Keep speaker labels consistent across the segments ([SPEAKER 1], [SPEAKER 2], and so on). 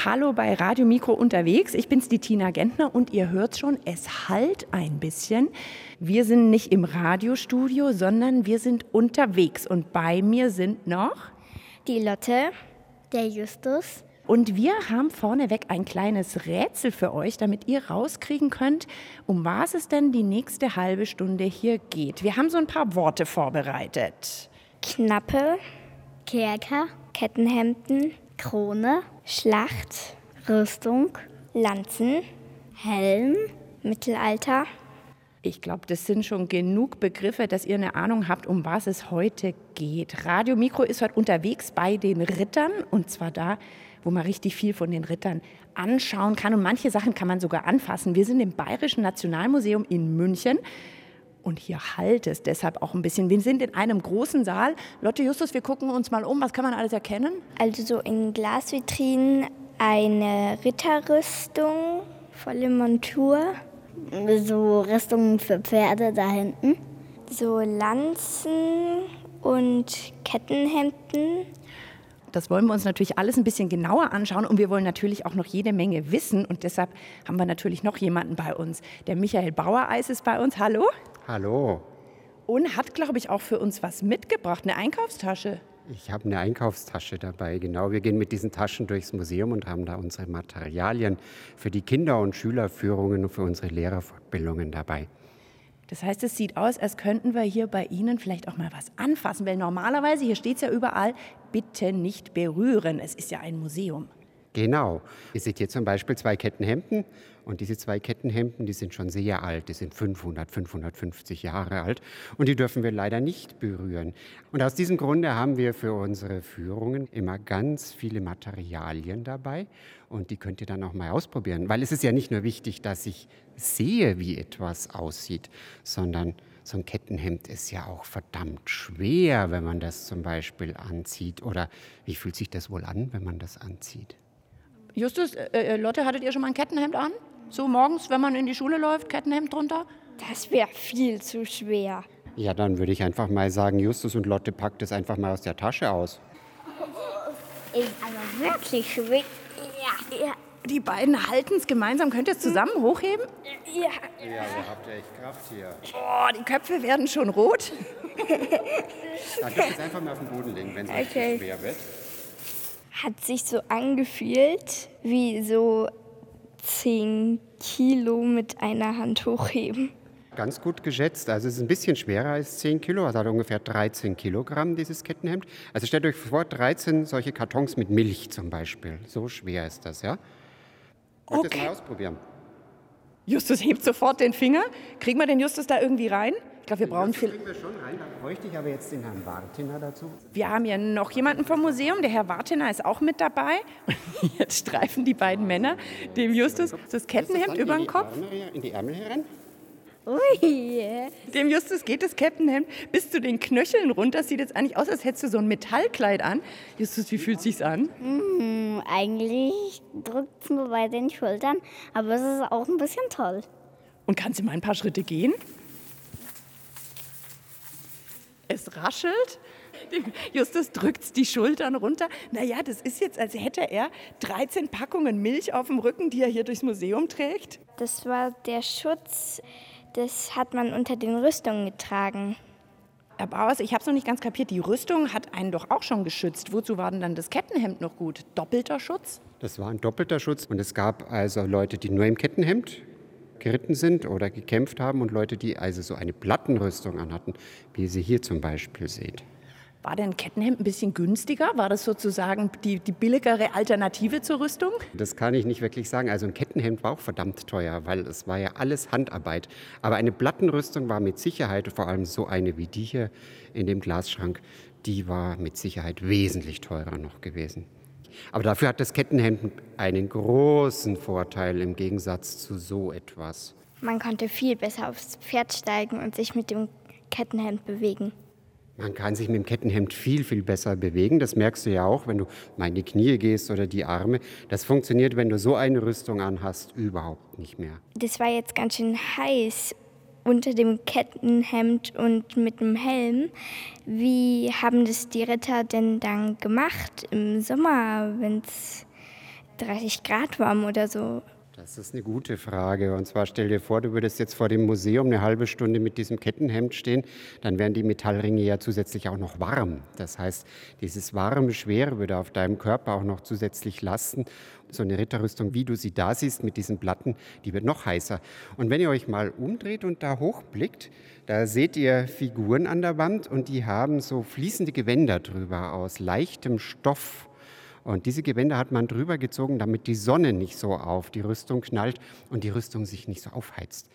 [SPEAKER 1] Hallo bei Radio Mikro unterwegs. Ich bin's, die Tina Gentner, und ihr hört schon, es hallt ein bisschen. Wir sind nicht im Radiostudio, sondern wir sind unterwegs. Und bei mir sind noch
[SPEAKER 2] die Lotte, der Justus.
[SPEAKER 1] Und wir haben vorneweg ein kleines Rätsel für euch, damit ihr rauskriegen könnt, um was es denn die nächste halbe Stunde hier geht. Wir haben so ein paar Worte vorbereitet.
[SPEAKER 2] Knappe, Kerker, Kettenhemden, Krone, Schlacht, Rüstung, Lanzen, Helm, Mittelalter.
[SPEAKER 1] Ich glaube, das sind schon genug Begriffe, dass ihr eine Ahnung habt, um was es heute geht. Radio Mikro ist heute unterwegs bei den Rittern, und zwar da, wo man richtig viel von den Rittern anschauen kann. Und manche Sachen kann man sogar anfassen. Wir sind im Bayerischen Nationalmuseum in München. Und hier hallt es deshalb auch ein bisschen. Wir sind in einem großen Saal. Lotte, Justus, wir gucken uns mal um. Was kann man alles erkennen?
[SPEAKER 2] Also so in Glasvitrinen eine Ritterrüstung, volle Montur. So Rüstungen für Pferde da hinten. So Lanzen und Kettenhemden.
[SPEAKER 1] Das wollen wir uns natürlich alles ein bisschen genauer anschauen, und wir wollen natürlich auch noch jede Menge wissen, und deshalb haben wir natürlich noch jemanden bei uns. Der Michael Bauereis ist bei uns. Hallo.
[SPEAKER 3] Hallo.
[SPEAKER 1] Und hat, glaube ich, auch für uns was mitgebracht, eine Einkaufstasche.
[SPEAKER 3] Ich habe eine Einkaufstasche dabei, genau. Wir gehen mit diesen Taschen durchs Museum und haben da unsere Materialien für die Kinder- und Schülerführungen und für unsere Lehrerfortbildungen dabei.
[SPEAKER 1] Das heißt, es sieht aus, als könnten wir hier bei Ihnen vielleicht auch mal was anfassen, weil normalerweise, hier steht es ja überall, bitte nicht berühren. Es ist ja ein Museum.
[SPEAKER 3] Genau. Ihr seht hier zum Beispiel 2 Kettenhemden, und diese 2 Kettenhemden, die sind schon sehr alt, die sind 500, 550 Jahre alt, und die dürfen wir leider nicht berühren. Und aus diesem Grunde haben wir für unsere Führungen immer ganz viele Materialien dabei, und die könnt ihr dann auch mal ausprobieren, weil es ist ja nicht nur wichtig, dass ich sehe, wie etwas aussieht, sondern so ein Kettenhemd ist ja auch verdammt schwer, wenn man das zum Beispiel anzieht. Oder wie fühlt sich das wohl an, wenn man das anzieht?
[SPEAKER 1] Justus, Lotte, hattet ihr schon mal ein Kettenhemd an? So morgens, wenn man in die Schule läuft, Kettenhemd drunter?
[SPEAKER 2] Das wäre viel zu schwer.
[SPEAKER 3] Ja, dann würde ich einfach mal sagen, Justus und Lotte, packt es einfach mal aus der Tasche aus.
[SPEAKER 2] Ist aber wirklich schwer. Ja.
[SPEAKER 1] Die beiden halten es gemeinsam. Könnt ihr es zusammen hochheben?
[SPEAKER 2] Ja.
[SPEAKER 3] Ja, ihr habt echt Kraft hier.
[SPEAKER 1] Oh, die Köpfe werden schon rot.
[SPEAKER 3] Dann dürft ihr es einfach mal auf den Boden legen, wenn es euch zu schwer wird.
[SPEAKER 2] Hat sich so angefühlt wie so 10 Kilo mit einer Hand hochheben.
[SPEAKER 3] Ganz gut geschätzt. Also es ist ein bisschen schwerer als 10 Kilo. Es hat ungefähr 13 Kilogramm, dieses Kettenhemd. Also stellt euch vor, 13 solche Kartons mit Milch zum Beispiel. So schwer ist das, ja? Wollt ihr es mal ausprobieren?
[SPEAKER 1] Justus hebt sofort den Finger. Kriegen wir den Justus da irgendwie rein? Ich glaube, wir brauchen viel.
[SPEAKER 3] Kriegen wir schon rein. Dann bräuchte ich aber jetzt den Herrn Wartiner dazu.
[SPEAKER 1] Wir haben ja noch jemanden vom Museum. Der Herr Wartiner ist auch mit dabei. Jetzt streifen die beiden Männer dem Justus das Kettenhemd über den Kopf.
[SPEAKER 3] In die Ärmel heran.
[SPEAKER 2] Ui.
[SPEAKER 1] Dem Justus geht das Kettenhemd bis zu den Knöcheln runter. Das sieht jetzt eigentlich aus, als hättest du so ein Metallkleid an. Justus, wie fühlt sich's an?
[SPEAKER 2] Eigentlich drückt es nur bei den Schultern, aber es ist auch ein bisschen toll.
[SPEAKER 1] Und kannst du mal ein paar Schritte gehen? Es raschelt. Dem Justus drückt die Schultern runter. Naja, das ist jetzt, als hätte er 13 Packungen Milch auf dem Rücken, die er hier durchs Museum trägt.
[SPEAKER 2] Das war der Schutz, das hat man unter den Rüstungen getragen.
[SPEAKER 1] Herr Bauers, ich habe es noch nicht ganz kapiert. Die Rüstung hat einen doch auch schon geschützt. Wozu war denn dann das Kettenhemd noch gut? Doppelter Schutz?
[SPEAKER 3] Das war ein doppelter Schutz. Und es gab also Leute, die nur im Kettenhemd geritten sind oder gekämpft haben, und Leute, die also so eine Plattenrüstung anhatten, wie ihr sie hier zum Beispiel seht.
[SPEAKER 1] War denn Kettenhemd ein bisschen günstiger? War das sozusagen die billigere Alternative zur Rüstung?
[SPEAKER 3] Das kann ich nicht wirklich sagen. Also ein Kettenhemd war auch verdammt teuer, weil es war ja alles Handarbeit. Aber eine Plattenrüstung war mit Sicherheit, vor allem so eine wie die hier in dem Glasschrank, die war mit Sicherheit wesentlich teurer noch gewesen. Aber dafür hat das Kettenhemd einen großen Vorteil im Gegensatz zu so etwas.
[SPEAKER 2] Man konnte viel besser aufs Pferd steigen und sich mit dem Kettenhemd bewegen.
[SPEAKER 3] Man kann sich mit dem Kettenhemd viel, viel besser bewegen. Das merkst du ja auch, wenn du mal in die Knie gehst oder die Arme. Das funktioniert, wenn du so eine Rüstung anhast, überhaupt nicht mehr.
[SPEAKER 2] Das war jetzt ganz schön heiß unter dem Kettenhemd und mit dem Helm. Wie haben das die Ritter denn dann gemacht im Sommer, wenn es 30 Grad warm oder so?
[SPEAKER 3] Das ist eine gute Frage. Und zwar stell dir vor, du würdest jetzt vor dem Museum eine halbe Stunde mit diesem Kettenhemd stehen, dann wären die Metallringe ja zusätzlich auch noch warm. Das heißt, dieses warme, Schwere würde auf deinem Körper auch noch zusätzlich lasten. So eine Ritterrüstung, wie du sie da siehst mit diesen Platten, die wird noch heißer. Und wenn ihr euch mal umdreht und da hochblickt, da seht ihr Figuren an der Wand und die haben so fließende Gewänder drüber aus leichtem Stoff. Und diese Gewänder hat man drüber gezogen, damit die Sonne nicht so auf die Rüstung knallt und die Rüstung sich nicht so aufheizt.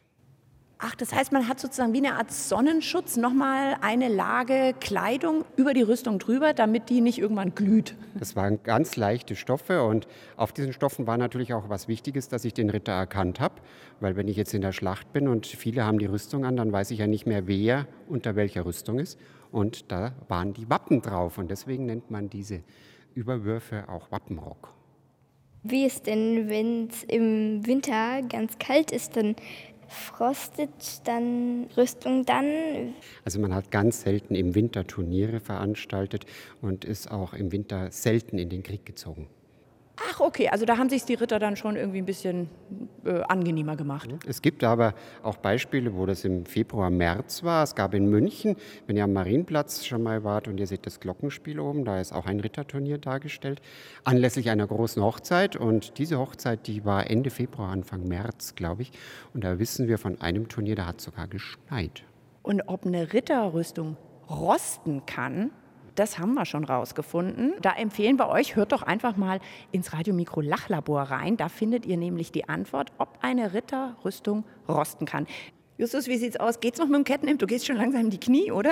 [SPEAKER 1] Ach, das heißt, man hat sozusagen wie eine Art Sonnenschutz nochmal eine Lage Kleidung über die Rüstung drüber, damit die nicht irgendwann glüht.
[SPEAKER 3] Das waren ganz leichte Stoffe und auf diesen Stoffen war natürlich auch was Wichtiges, dass ich den Ritter erkannt habe. Weil wenn ich jetzt in der Schlacht bin und viele haben die Rüstung an, dann weiß ich ja nicht mehr, wer unter welcher Rüstung ist. Und da waren die Wappen drauf und deswegen nennt man diese Überwürfe auch Wappenrock.
[SPEAKER 2] Wie ist denn, wenn es im Winter ganz kalt ist, dann frostet dann Rüstung dann?
[SPEAKER 3] Also man hat ganz selten im Winter Turniere veranstaltet und ist auch im Winter selten in den Krieg gezogen.
[SPEAKER 1] Ach, okay, also da haben sich die Ritter dann schon irgendwie ein bisschen angenehmer gemacht.
[SPEAKER 3] Es gibt aber auch Beispiele, wo das im Februar, März war. Es gab in München, wenn ihr am Marienplatz schon mal wart und ihr seht das Glockenspiel oben, da ist auch ein Ritterturnier dargestellt, anlässlich einer großen Hochzeit. Und diese Hochzeit, die war Ende Februar, Anfang März, glaube ich. Und da wissen wir von einem Turnier, da hat es sogar geschneit.
[SPEAKER 1] Und ob eine Ritterrüstung rosten kann, das haben wir schon rausgefunden. Da empfehlen wir euch, hört doch einfach mal ins Radiomikro Lachlabor rein. Da findet ihr nämlich die Antwort, ob eine Ritterrüstung rosten kann. Justus, wie sieht's aus? Geht's noch mit dem Kettenhemd? Du gehst schon langsam in die Knie, oder?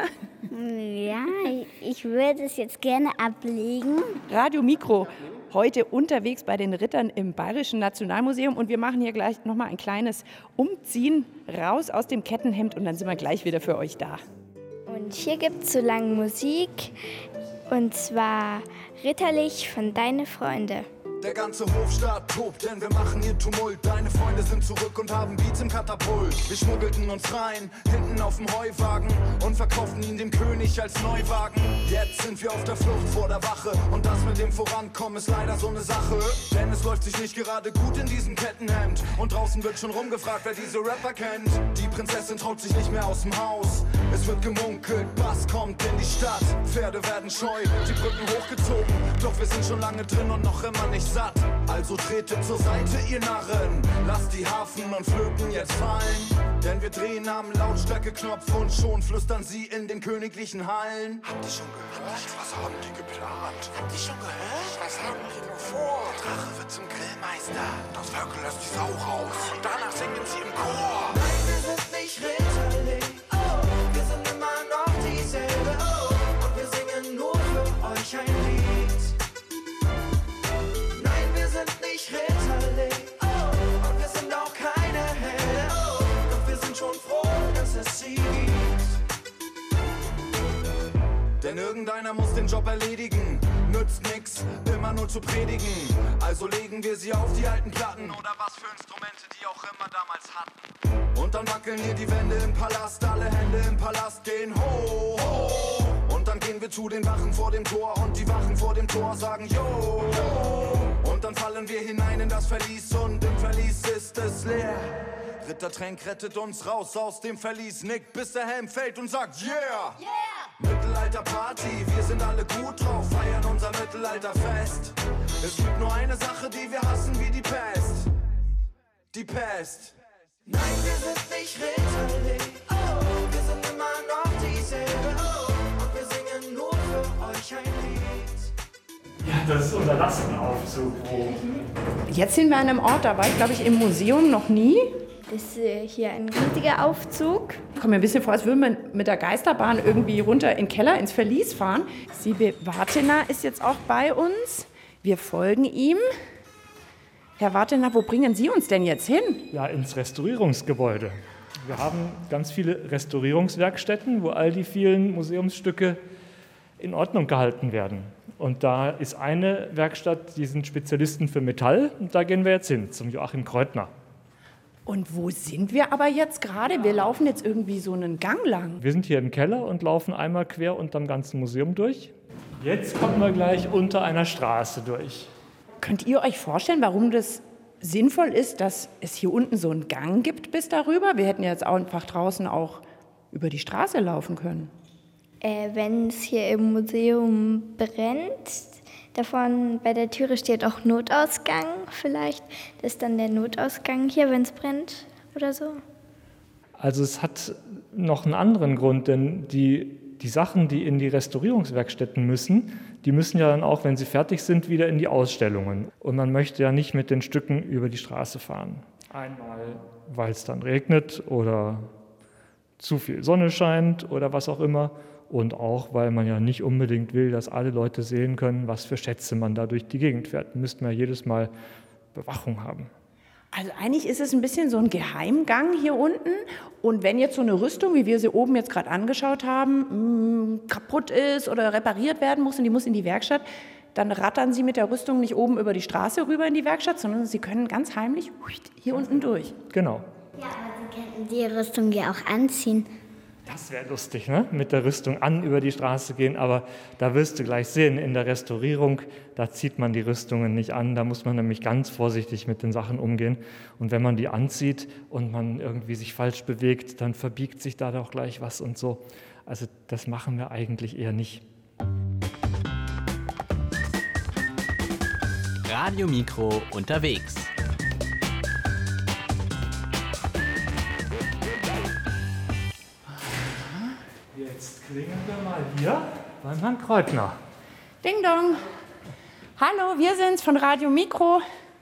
[SPEAKER 4] Ja, ich würde es jetzt gerne ablegen.
[SPEAKER 1] Radiomikro, heute unterwegs bei den Rittern im Bayerischen Nationalmuseum. Und wir machen hier gleich nochmal ein kleines Umziehen raus aus dem Kettenhemd und dann sind wir gleich wieder für euch da.
[SPEAKER 2] Und hier gibt es so lange Musik, und zwar Ritterlich von Deine Freunde.
[SPEAKER 5] Der ganze Hofstaat tobt, denn wir machen hier Tumult. Deine Freunde sind zurück und haben Beats im Katapult. Wir schmuggelten uns rein, hinten auf dem Heuwagen und verkauften ihn dem König als Neuwagen. Jetzt sind wir auf der Flucht vor der Wache und das mit dem Vorankommen ist leider so eine Sache. Denn es läuft sich nicht gerade gut in diesem Kettenhemd und draußen wird schon rumgefragt, wer diese Rapper kennt. Die Prinzessin traut sich nicht mehr aus dem Haus. Es wird gemunkelt, Bass kommt in die Stadt. Pferde werden scheu, die Brücken hochgezogen. Doch wir sind schon lange drin und noch immer nicht satt. Also tretet zur Seite, ihr Narren. Lasst die Harfen und Flöten jetzt fallen. Denn wir drehen am Lautstärkeknopf und schon flüstern sie in den königlichen Hallen. Habt ihr schon gehört? Was haben die geplant? Habt ihr schon gehört? Was haben die nur vor? Der Drache wird zum Grillmeister. Das Völkel lässt die Sau raus. Und danach singen sie im Chor. Nein, wir sind nicht ritterlich. Oh, wir sind immer noch dieselbe. Oh, und wir singen nur für euch ein Lied. Nein, wir sind nicht ritterlich. Oh, und wir sind auch keine Helden. Oh, doch wir sind schon froh, dass es sie gibt. Denn irgendeiner muss den Job erledigen. Nützt nix, immer nur zu predigen. Also legen wir sie auf die alten Platten oder was für Instrumente die auch immer damals hatten. Und dann wackeln hier die Wände im Palast, alle Hände im Palast gehen hoch, hoch. Und dann gehen wir zu den Wachen vor dem Tor und die Wachen vor dem Tor sagen yo, yo. Und dann fallen wir hinein in das Verlies und im Verlies ist es leer. Rittertränk rettet uns raus aus dem Verlies, nickt bis der Helm fällt und sagt yeah! Yeah! Mittelalter-Party, wir sind alle gut drauf, feiern unser Mittelalterfest. Es gibt nur eine Sache, die wir hassen wie die Pest. Die Pest. Nein, wir sind nicht ritterlich, oh, wir sind immer noch dieselbe, oh, und wir singen nur für euch ein Lied.
[SPEAKER 6] Ja, das ist unser Lastenaufzug.
[SPEAKER 1] Jetzt sind wir an einem Ort, da war ich, glaube ich, im Museum noch nie.
[SPEAKER 2] Das ist hier ein riesiger Aufzug.
[SPEAKER 1] Ich komme mir ein bisschen vor, als würde man mit der Geisterbahn irgendwie runter in den Keller, ins Verlies fahren. Siebe Wartener ist jetzt auch bei uns. Wir folgen ihm. Herr Wartener, wo bringen Sie uns denn jetzt hin?
[SPEAKER 6] Ja, ins Restaurierungsgebäude. Wir haben ganz viele Restaurierungswerkstätten, wo all die vielen Museumsstücke in Ordnung gehalten werden. Und da ist eine Werkstatt, die sind Spezialisten für Metall. Und da gehen wir jetzt hin, zum Joachim Kreutner.
[SPEAKER 1] Und wo sind wir aber jetzt gerade? Wir laufen jetzt irgendwie so einen Gang lang.
[SPEAKER 6] Wir sind hier im Keller und laufen einmal quer unterm ganzen Museum durch. Jetzt kommen wir gleich unter einer Straße durch.
[SPEAKER 1] könnt ihr euch vorstellen, warum das sinnvoll ist, dass es hier unten so einen Gang gibt bis darüber? Wir hätten ja jetzt einfach draußen auch über die Straße laufen können.
[SPEAKER 2] Wenn es hier im Museum brennt, davon bei der Türe steht auch Notausgang vielleicht. Das ist dann der Notausgang hier, wenn es brennt oder so.
[SPEAKER 6] Also es hat noch einen anderen Grund, denn die Sachen, die in die Restaurierungswerkstätten müssen, die müssen ja dann auch, wenn sie fertig sind, wieder in die Ausstellungen. Und man möchte ja nicht mit den Stücken über die Straße fahren. Einmal, weil es dann regnet oder zu viel Sonne scheint oder was auch immer. Und auch, weil man ja nicht unbedingt will, dass alle Leute sehen können, was für Schätze man da durch die Gegend fährt. Müssten wir jedes Mal Bewachung haben.
[SPEAKER 1] Also eigentlich ist es ein bisschen so ein Geheimgang hier unten. Und wenn jetzt so eine Rüstung, wie wir sie oben jetzt gerade angeschaut haben, kaputt ist oder repariert werden muss und die muss in die Werkstatt, dann rattern sie mit der Rüstung nicht oben über die Straße rüber in die Werkstatt, sondern sie können ganz heimlich hier unten durch.
[SPEAKER 6] Genau.
[SPEAKER 4] Ja, aber Sie könnten die Rüstung ja auch anziehen.
[SPEAKER 6] Das wäre lustig, ne? Mit der Rüstung über die Straße gehen, aber da wirst du gleich sehen, in der Restaurierung, da zieht man die Rüstungen nicht an, da muss man nämlich ganz vorsichtig mit den Sachen umgehen. Und wenn man die anzieht und man irgendwie sich falsch bewegt, dann verbiegt sich da doch gleich was und so. Also das machen wir eigentlich eher nicht.
[SPEAKER 7] Radio Mikro unterwegs.
[SPEAKER 6] Jetzt klingeln wir mal hier beim Herrn Kreutner.
[SPEAKER 1] Ding dong. Hallo, wir sind's von Radio Mikro.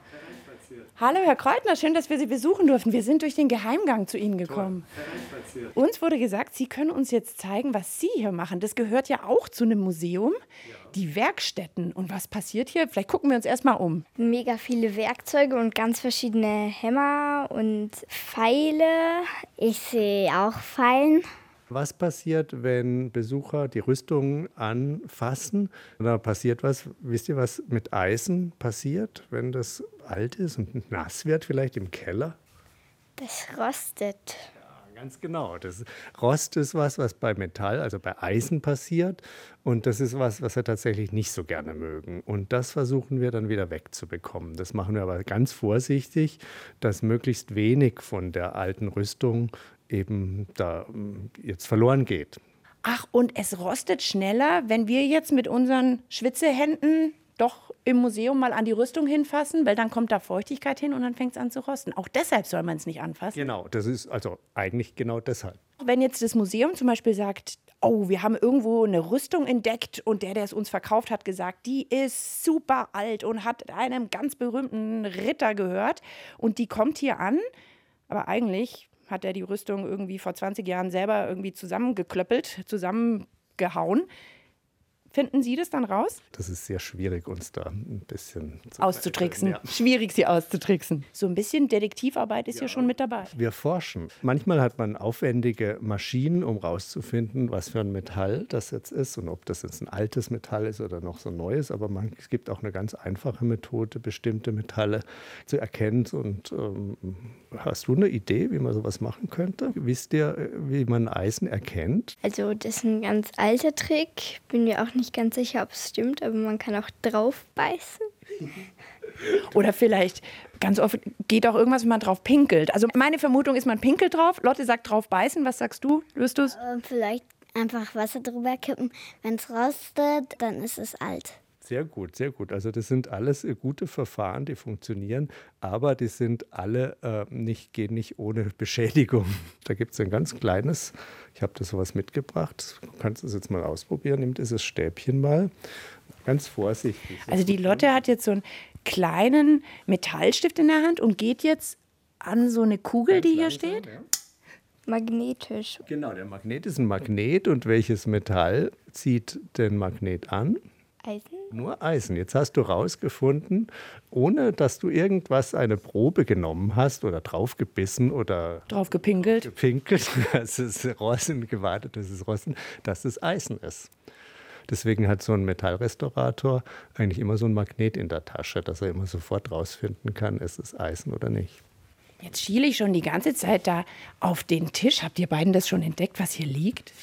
[SPEAKER 1] Hallo, Herr Kreutner, schön, dass wir Sie besuchen durften. Wir sind durch den Geheimgang zu Ihnen gekommen. Uns wurde gesagt, Sie können uns jetzt zeigen, was Sie hier machen. Das gehört ja auch zu einem Museum, die Werkstätten. Und was passiert hier? Vielleicht gucken wir uns erst mal um.
[SPEAKER 2] Mega viele Werkzeuge und ganz verschiedene Hämmer und Pfeile.
[SPEAKER 4] Ich sehe auch Pfeilen.
[SPEAKER 8] Was passiert, wenn Besucher die Rüstung anfassen? Da passiert was, wisst ihr, was mit Eisen passiert, wenn das alt ist und nass wird, vielleicht im Keller?
[SPEAKER 2] Das rostet.
[SPEAKER 8] Ja, ganz genau. Das Rost ist was bei Metall, also bei Eisen passiert. Und das ist was wir tatsächlich nicht so gerne mögen. Und das versuchen wir dann wieder wegzubekommen. Das machen wir aber ganz vorsichtig, dass möglichst wenig von der alten Rüstung eben da jetzt verloren geht.
[SPEAKER 1] Ach, und es rostet schneller, wenn wir jetzt mit unseren Schwitzehänden doch im Museum mal an die Rüstung hinfassen, weil dann kommt da Feuchtigkeit hin und dann fängt es an zu rosten. Auch deshalb soll man es nicht anfassen.
[SPEAKER 8] Genau, das ist also eigentlich genau deshalb.
[SPEAKER 1] Wenn jetzt das Museum zum Beispiel sagt, oh, wir haben irgendwo eine Rüstung entdeckt und der es uns verkauft hat, gesagt, die ist super alt und hat einem ganz berühmten Ritter gehört und die kommt hier an, aber eigentlich hat er die Rüstung irgendwie vor 20 Jahren selber irgendwie zusammengeklöppelt, zusammengehauen. Finden Sie das dann raus?
[SPEAKER 8] Das ist sehr schwierig, uns da ein bisschen
[SPEAKER 1] auszutricksen.
[SPEAKER 8] Ja.
[SPEAKER 1] Schwierig, sie auszutricksen. So ein bisschen Detektivarbeit ist hier schon mit dabei.
[SPEAKER 8] Wir forschen. Manchmal hat man aufwendige Maschinen, um rauszufinden, was für ein Metall das jetzt ist und ob das jetzt ein altes Metall ist oder noch so ein neues. Aber es gibt auch eine ganz einfache Methode, bestimmte Metalle zu erkennen. Und hast du eine Idee, wie man sowas machen könnte? Wisst ihr, wie man Eisen erkennt?
[SPEAKER 2] Also das ist ein ganz alter Trick. Bin mir auch nicht ganz sicher, ob es stimmt, aber man kann auch drauf beißen.
[SPEAKER 1] Oder vielleicht, ganz oft geht auch irgendwas, wenn man drauf pinkelt. Also meine Vermutung ist, man pinkelt drauf. Lotte sagt drauf beißen. Was sagst du? Löst du es?
[SPEAKER 4] Vielleicht einfach Wasser drüber kippen. Wenn es rostet, dann ist es alt.
[SPEAKER 8] Sehr gut, sehr gut. Also das sind alles gute Verfahren, die funktionieren, aber die sind alle gehen nicht ohne Beschädigung. Da gibt es ein ganz kleines, ich habe da sowas mitgebracht, du kannst es jetzt mal ausprobieren, nimm dieses Stäbchen mal, ganz vorsichtig.
[SPEAKER 1] Also die Lotte hat jetzt so einen kleinen Metallstift in der Hand und geht jetzt an so eine Kugel, die hier steht.
[SPEAKER 8] Ja.
[SPEAKER 2] Magnetisch.
[SPEAKER 8] Genau, der Magnet ist ein Magnet und welches Metall zieht den Magnet an?
[SPEAKER 2] Eisen?
[SPEAKER 8] Nur Eisen. Jetzt hast du rausgefunden, ohne dass du eine Probe genommen hast oder draufgebissen oder
[SPEAKER 1] drauf gepinkelt,
[SPEAKER 8] dass es Rosten gewartet, dass es Eisen ist. Deswegen hat so ein Metallrestaurator eigentlich immer so ein Magnet in der Tasche, dass er immer sofort rausfinden kann, ist es Eisen oder nicht.
[SPEAKER 1] Jetzt schiele ich schon die ganze Zeit da auf den Tisch. Habt ihr beiden das schon entdeckt, was hier liegt?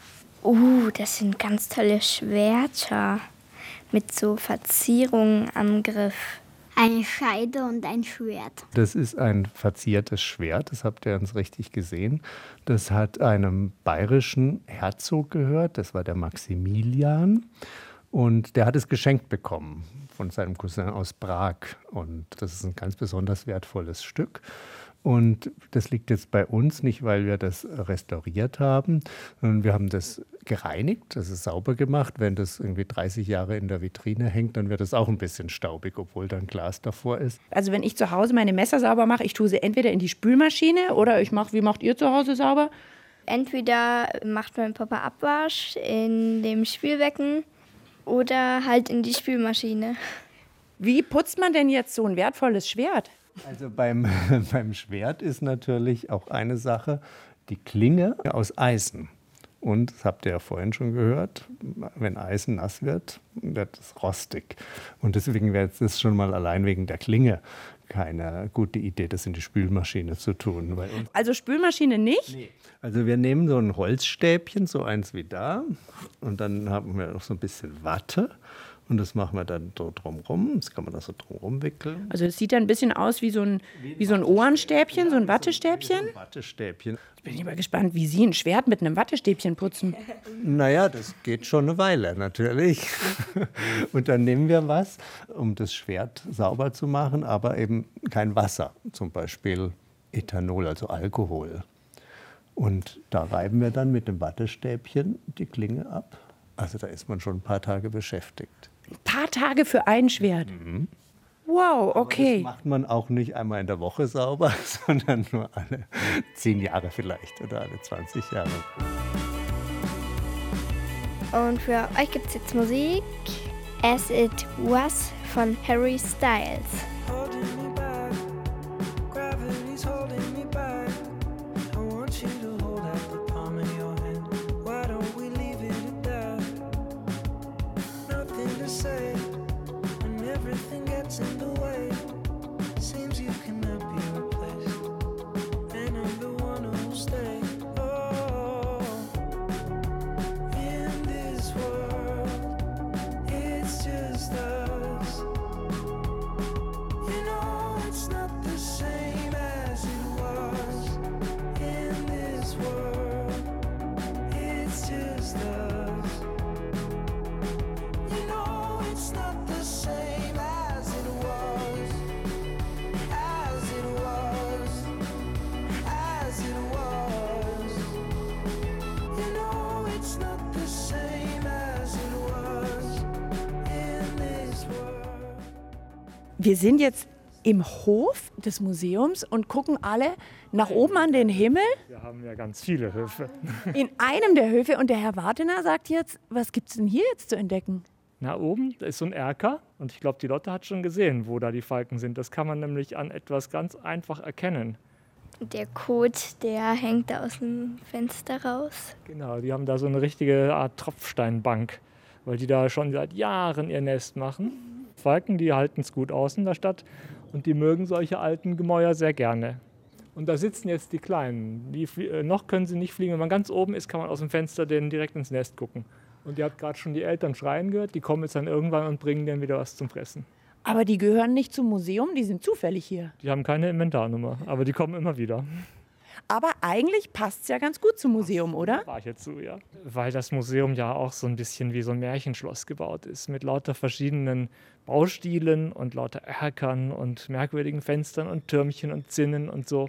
[SPEAKER 2] Das sind ganz tolle Schwerter mit so Verzierungen am Griff.
[SPEAKER 4] Eine Scheide und ein Schwert.
[SPEAKER 8] Das ist ein verziertes Schwert, das habt ihr ganz richtig gesehen. Das hat einem bayerischen Herzog gehört, das war der Maximilian. Und der hat es geschenkt bekommen von seinem Cousin aus Prag. Und das ist ein ganz besonders wertvolles Stück. Und das liegt jetzt bei uns nicht, weil wir das restauriert haben, sondern wir haben das gereinigt, das ist sauber gemacht. Wenn das irgendwie 30 Jahre in der Vitrine hängt, dann wird das auch ein bisschen staubig, obwohl da ein Glas davor ist.
[SPEAKER 1] Also wenn ich zu Hause meine Messer sauber mache, ich tue sie entweder in die Spülmaschine oder wie macht ihr zu Hause sauber?
[SPEAKER 2] Entweder macht mein Papa Abwasch in dem Spülbecken oder halt in die Spülmaschine.
[SPEAKER 1] Wie putzt man denn jetzt so ein wertvolles Schwert?
[SPEAKER 8] Also beim Schwert ist natürlich auch eine Sache, die Klinge aus Eisen. Und, das habt ihr ja vorhin schon gehört, wenn Eisen nass wird, wird es rostig. Und deswegen wäre es schon mal allein wegen der Klinge keine gute Idee, das in die Spülmaschine zu tun.
[SPEAKER 1] Also Spülmaschine nicht?
[SPEAKER 8] Nee. Also wir nehmen so ein Holzstäbchen, so eins wie da, und dann haben wir noch so ein bisschen Watte. Und das machen wir dann so drumherum. Das kann man da so drumherum wickeln.
[SPEAKER 1] Also es sieht dann ein bisschen aus wie so ein Ohrenstäbchen, so ein Wattestäbchen.
[SPEAKER 8] Wie so ein Wattestäbchen.
[SPEAKER 1] Ich bin immer gespannt, wie Sie ein Schwert mit einem Wattestäbchen putzen.
[SPEAKER 8] Naja, das geht schon eine Weile natürlich. Und dann nehmen wir was, um das Schwert sauber zu machen, aber eben kein Wasser. Zum Beispiel Ethanol, also Alkohol. Und da reiben wir dann mit dem Wattestäbchen die Klinge ab. Also da ist man schon ein paar Tage beschäftigt.
[SPEAKER 1] Ein paar Tage für ein Schwert?
[SPEAKER 8] Mhm.
[SPEAKER 1] Wow, okay.
[SPEAKER 8] Aber das macht man auch nicht einmal in der Woche sauber, sondern nur alle 10 Jahre vielleicht oder alle 20 Jahre.
[SPEAKER 2] Und für euch gibt es jetzt Musik. As It Was von Harry Styles.
[SPEAKER 1] Wir sind jetzt im Hof des Museums und gucken alle nach oben an den Himmel.
[SPEAKER 6] Wir haben ja ganz viele Höfe.
[SPEAKER 1] In einem der Höfe. Und der Herr Wartener sagt jetzt, was gibt es denn hier jetzt zu entdecken?
[SPEAKER 6] Na, oben da ist so ein Erker. Und ich glaube, die Lotte hat schon gesehen, wo da die Falken sind. Das kann man nämlich an etwas ganz einfach erkennen.
[SPEAKER 2] Der Kot, der hängt da aus dem Fenster raus.
[SPEAKER 6] Genau, die haben da so eine richtige Art Tropfsteinbank, weil die da schon seit Jahren ihr Nest machen. Falken, die halten es gut aus in der Stadt und die mögen solche alten Gemäuer sehr gerne. Und da sitzen jetzt die Kleinen. Noch können sie nicht fliegen. Wenn man ganz oben ist, kann man aus dem Fenster denen direkt ins Nest gucken. Und ihr habt gerade schon die Eltern schreien gehört. Die kommen jetzt dann irgendwann und bringen denen wieder was zum Fressen.
[SPEAKER 1] Aber die gehören nicht zum Museum, die sind zufällig hier.
[SPEAKER 6] Die haben keine Inventarnummer, aber die kommen immer wieder.
[SPEAKER 1] Aber eigentlich passt es ja ganz gut zum Museum, oder?
[SPEAKER 6] War ich jetzt so, ja. Weil das Museum ja auch so ein bisschen wie so ein Märchenschloss gebaut ist. Mit lauter verschiedenen Baustilen und lauter Erkern und merkwürdigen Fenstern und Türmchen und Zinnen und so.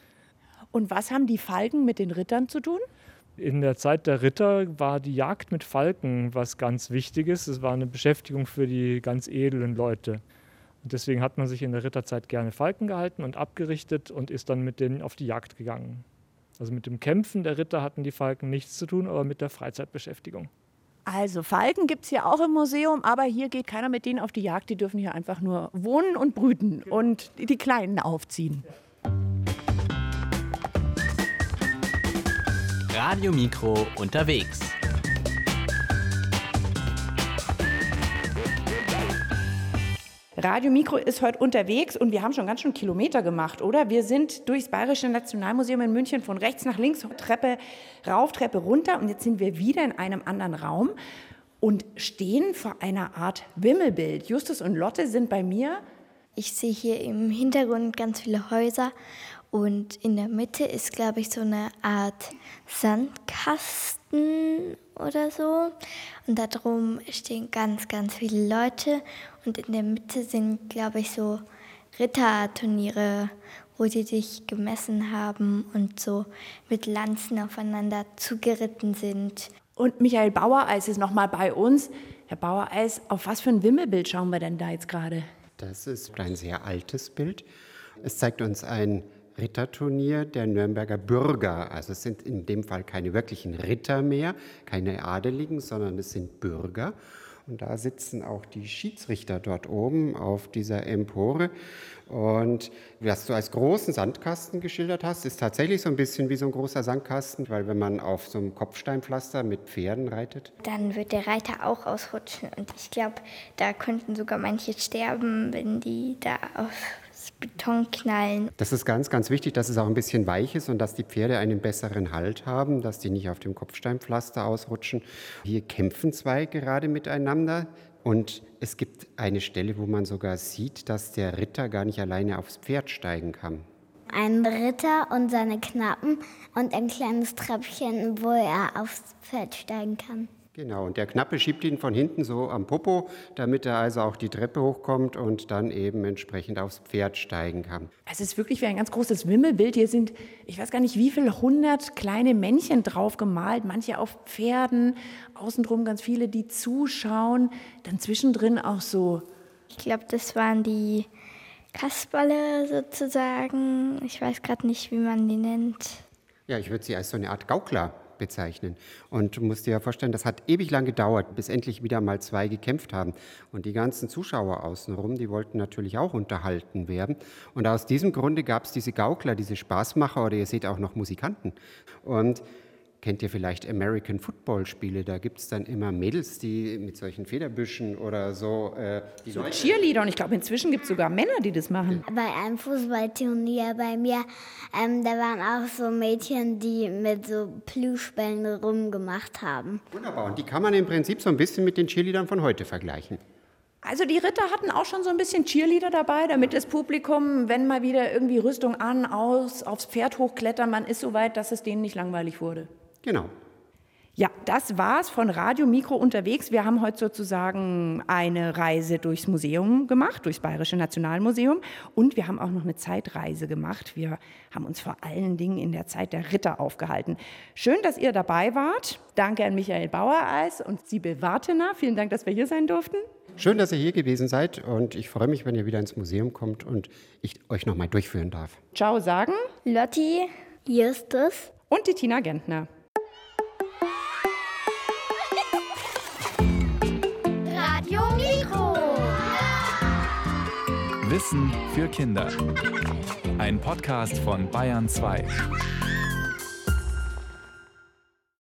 [SPEAKER 1] Und was haben die Falken mit den Rittern zu tun?
[SPEAKER 6] In der Zeit der Ritter war die Jagd mit Falken was ganz Wichtiges. Es war eine Beschäftigung für die ganz edlen Leute. Und deswegen hat man sich in der Ritterzeit gerne Falken gehalten und abgerichtet und ist dann mit denen auf die Jagd gegangen. Also mit dem Kämpfen der Ritter hatten die Falken nichts zu tun, aber mit der Freizeitbeschäftigung.
[SPEAKER 1] Also Falken gibt es hier auch im Museum, aber hier geht keiner mit denen auf die Jagd. Die dürfen hier einfach nur wohnen und brüten und die Kleinen aufziehen.
[SPEAKER 7] Radio Mikro unterwegs.
[SPEAKER 1] Radio Mikro ist heute unterwegs und wir haben schon ganz schön Kilometer gemacht, oder? Wir sind durchs Bayerische Nationalmuseum in München von rechts nach links, Treppe rauf, Treppe runter und jetzt sind wir wieder in einem anderen Raum und stehen vor einer Art Wimmelbild. Justus und Lotte sind bei mir
[SPEAKER 2] Ich sehe hier im Hintergrund ganz viele Häuser und in der Mitte ist, glaube ich, so eine Art Sandkasten oder so. Und da drum stehen ganz, ganz viele Leute und in der Mitte sind, glaube ich, so Ritterturniere, wo die sich gemessen haben und so mit Lanzen aufeinander zugeritten sind.
[SPEAKER 1] Und Michael Bauereis ist nochmal bei uns. Herr Bauereis, auf was für ein Wimmelbild schauen wir denn da jetzt gerade?
[SPEAKER 3] Das ist ein sehr altes Bild. Es zeigt uns ein Ritterturnier der Nürnberger Bürger. Also es sind in dem Fall keine wirklichen Ritter mehr, keine Adeligen, sondern es sind Bürger. Und da sitzen auch die Schiedsrichter dort oben auf dieser Empore. Und was du als großen Sandkasten geschildert hast, ist tatsächlich so ein bisschen wie so ein großer Sandkasten, weil wenn man auf so einem Kopfsteinpflaster mit Pferden reitet,
[SPEAKER 2] dann wird der Reiter auch ausrutschen. Und ich glaube, da könnten sogar manche sterben, wenn die da aufs Beton knallen.
[SPEAKER 3] Das ist ganz, ganz wichtig, dass es auch ein bisschen weich ist und dass die Pferde einen besseren Halt haben, dass die nicht auf dem Kopfsteinpflaster ausrutschen. Hier kämpfen zwei gerade miteinander. Und es gibt eine Stelle, wo man sogar sieht, dass der Ritter gar nicht alleine aufs Pferd steigen kann.
[SPEAKER 4] Ein Ritter und seine Knappen und ein kleines Treppchen, wo er aufs Pferd steigen kann.
[SPEAKER 3] Genau, und der Knappe schiebt ihn von hinten so am Popo, damit er also auch die Treppe hochkommt und dann eben entsprechend aufs Pferd steigen kann.
[SPEAKER 1] Es ist wirklich wie ein ganz großes Wimmelbild. Hier sind, ich weiß gar nicht, wie viele 100 kleine Männchen drauf gemalt, manche auf Pferden, außenrum ganz viele, die zuschauen, dann zwischendrin auch so.
[SPEAKER 2] Ich glaube, das waren die Kasperle sozusagen. Ich weiß gerade nicht, wie man die nennt.
[SPEAKER 3] Ja, ich würde sie als so eine Art Gaukler bezeichnen. Und du musst dir ja vorstellen, das hat ewig lang gedauert, bis endlich wieder mal zwei gekämpft haben. Und die ganzen Zuschauer außenrum, die wollten natürlich auch unterhalten werden. Und aus diesem Grunde gab es diese Gaukler, diese Spaßmacher oder ihr seht auch noch Musikanten. Und kennt ihr vielleicht American Football Spiele? Da gibt es dann immer Mädels, die mit solchen Federbüschen oder so.
[SPEAKER 1] So Cheerleader, und ich glaube, inzwischen gibt es sogar Männer, die das machen.
[SPEAKER 4] Bei einem Fußballturnier bei mir, da waren auch so Mädchen, die mit so Plüschbällen rumgemacht haben.
[SPEAKER 3] Wunderbar, und die kann man im Prinzip so ein bisschen mit den Cheerleadern von heute vergleichen.
[SPEAKER 1] Also die Ritter hatten auch schon so ein bisschen Cheerleader dabei, damit das Publikum, wenn mal wieder irgendwie Rüstung an, aus, aufs Pferd hochklettern, man ist so weit, dass es denen nicht langweilig wurde.
[SPEAKER 3] Genau.
[SPEAKER 1] Ja, das war's von Radio Mikro unterwegs. Wir haben heute sozusagen eine Reise durchs Museum gemacht, durchs Bayerische Nationalmuseum. Und wir haben auch noch eine Zeitreise gemacht. Wir haben uns vor allen Dingen in der Zeit der Ritter aufgehalten. Schön, dass ihr dabei wart. Danke an Michael Bauereis und Sibyl Wartener. Vielen Dank, dass wir hier sein durften.
[SPEAKER 3] Schön, dass ihr hier gewesen seid. Und ich freue mich, wenn ihr wieder ins Museum kommt und ich euch nochmal durchführen darf.
[SPEAKER 1] Ciao sagen
[SPEAKER 2] Lotti,
[SPEAKER 4] Justus
[SPEAKER 1] und die Tina Gentner.
[SPEAKER 2] Radio Mikro.
[SPEAKER 9] Wissen für Kinder. Ein Podcast von Bayern 2.